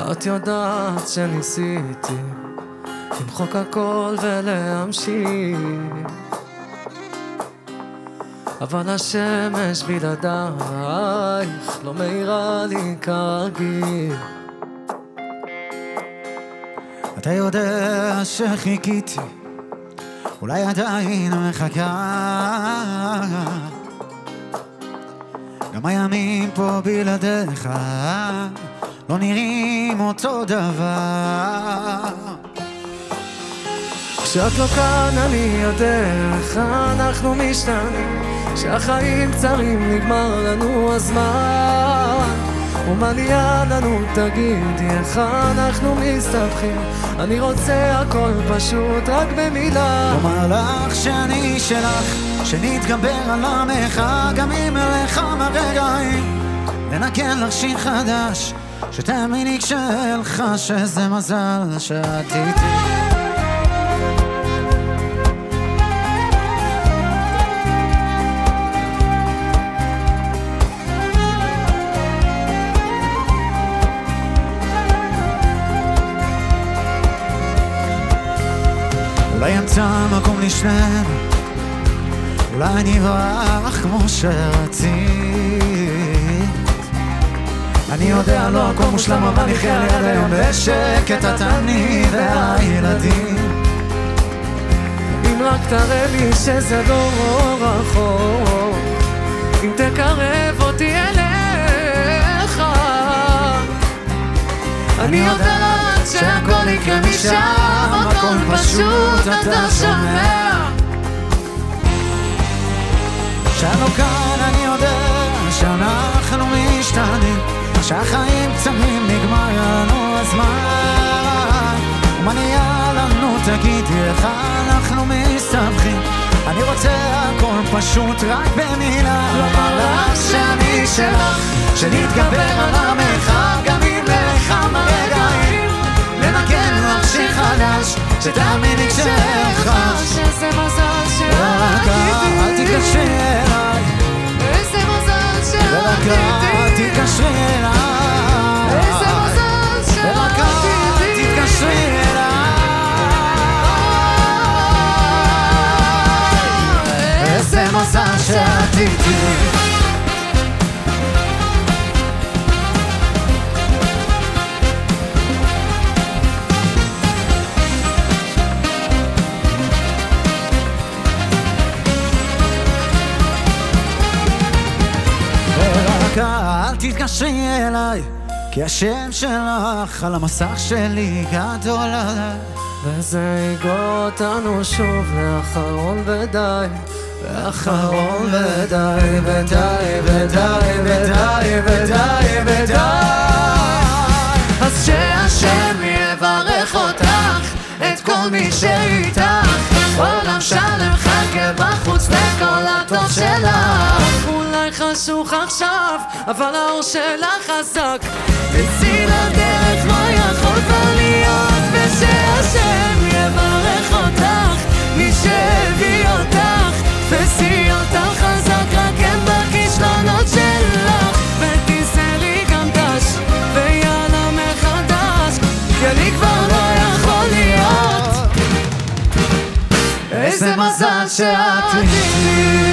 את יודעת שניסיתי למחוק הכל ולהמשיך, אבל השמש בלעדייך לא מאירה לי כרגיל. אתה יודע שחיכיתי, אולי עדיין מחכה, גם הימים פה בלעדיך לא נראים אותו דבר. כשאת לא כאן אני יודע איך אנחנו משתנים, שהחיים קצרים נגמר לנו הזמן, ומה נהיה לנו תגידי איך אנחנו מסתבכים. אני רוצה הכל פשוט רק במילה, אומר לך שאני שלך, שנתגבר על עמך גם אם אליך מרגעים, לנגן לך שיר חדש שתאמיני כשאלך שזה מזל שאת איתי. אולי אמצא מקום לשנינו, אולי נברח כמו שרצית. אני יודע לא הכל מושלם אבל נחיה ליד היום בשקט, אתה אני והילדים. אם רק תראה לי שזה לא רחוק, אם תקרב אותי אליך, אני יודעת שהכל יקרה משם, הכל פשוט אתה שומע. שאנו כאן אני יודע שאנחנו משתנים, שהחיים קצרים נגמר לנו הזמן, ומה נהיה לנו תגידי איך אנחנו מסתבכים. אני רוצה הכל פשוט רק במילה, לומר לך שאני שלך, שנתגבר על עמך גם אם לך מרגעים, לנגן לך שיר חדש שתאמיני כשאחש שזה מזל רק אל תתקשרי אליי, איזה מזל רק אל תתקשרי אליי, איזה מזל רק אל תתקשרי אליי, איזה מזל שאת איתי. אל תתקשרי אליי, כי השם שלך על המסך שלי גדול עליי, וזה יגרור אותנו שוב לאחרון ודי, לאחרון ודי ודי ודי ודי ודי ודי. אז שהשם יברך אותך, את כל מי שאיתך, עולם שלם חכה בחוץ לכל הטוב שלך. אולי חשוך עכשיו, אבל האור שלך חזק, תצאי לדרך לא יכול כבר להיות, ושהשם יברך אותך, מי שהביא אותך, תפסי אותך חזק, רק הם בכישלונות שלך, ותיסרי גם דש, ויאללה מחדש, כי אני כבר לא יכול להיות. איזה מזל שאת איתי.